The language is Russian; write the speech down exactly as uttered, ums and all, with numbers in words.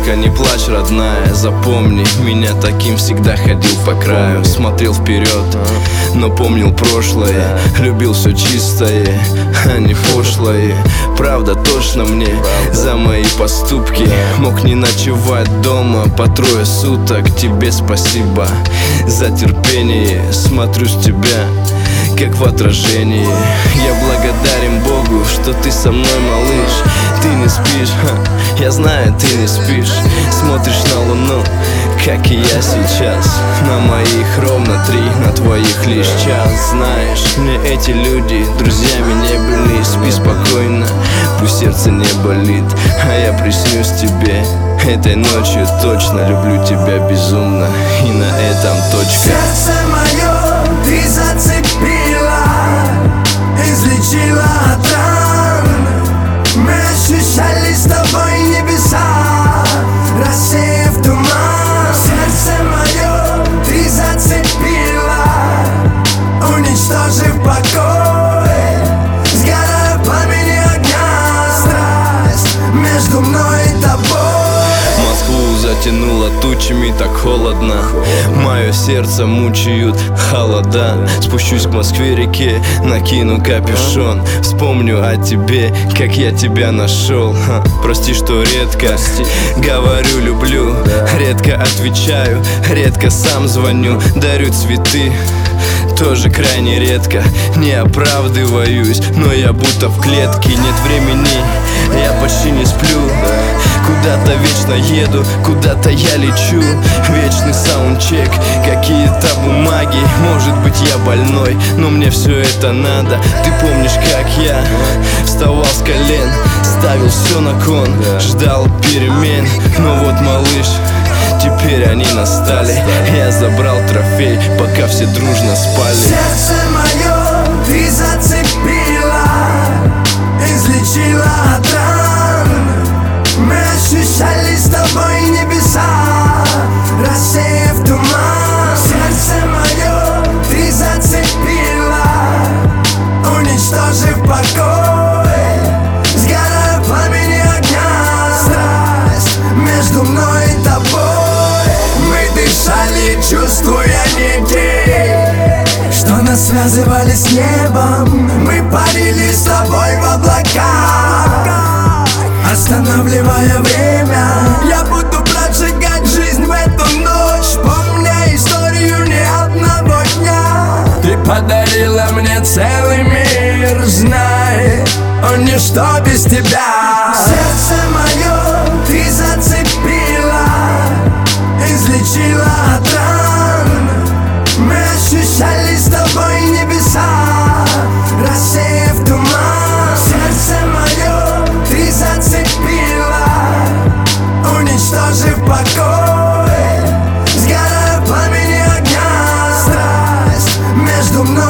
Только не плачь, родная, запомни, меня таким всегда ходил по краю. Смотрел вперед, но помнил прошлое, любил все чистое, а не пошлое. Правда тошно мне за мои поступки. Мог не ночевать дома по трое суток. Тебе спасибо за терпение, смотрю с тебя как в отражении. Я благодарен Богу, что ты со мной, малыш. Ты не спишь, ха, я знаю, ты не спишь. Смотришь на луну, как и я сейчас. На моих ровно три, на твоих лишь час. Знаешь, мне эти люди друзьями не были. Спи спокойно, пусть сердце не болит, а я приснюсь тебе этой ночью точно. Люблю тебя безумно, и на этом точка. Сердце мое ты зацепила, излечила от ран. Мы ощущали с тобой небеса, рассеяв туман. Сердце мое ты зацепила, уничтожив покой. Сгорая в пламени огня, страсть между мной и тобой. Москву затянуло тучами, так холодно. Мое сердце мучают холода. Спущусь к Москве-реке, накину капюшон. Вспомню о тебе, как я тебя нашел. Ха, прости, что редко говорю люблю, редко отвечаю, редко сам звоню, дарю цветы. Тоже крайне редко, не оправдываюсь, но я будто в клетке. Нет времени, я почти не сплю. Куда-то вечно еду, куда-то я лечу. Вечный саундчек, какие-то бумаги. Может быть я больной, но мне все это надо. Ты помнишь, как я вставал с колен, ставил все на кон, ждал перемен. Но вот, малыш, теперь они настали. Я забрал трофей, пока все дружно спали. Сердце мое ты зацепила, излечила от ран. Мы ощущали с тобой небеса, рассеяв туман. Сердце мое ты зацепила, уничтожив покой. Сгорая в пламени огня, страсть между мной и тобой. Мы дышали, чувствуя нити, что нас связывали с небом. Мы парили с тобой в облаках, останавливая время. Я буду прожигать жизнь в эту ночь, помня историю не одного дня. Ты подарила мне целый мир, знай, он ничто без тебя. Сердце мое ты зацепила, излечила от ран. Мы ощущали с тобой небеса, рассеяв туман. Сердце мое ты зацепила, уничтожив покой. Сгорая в пламени огня, страсть между мной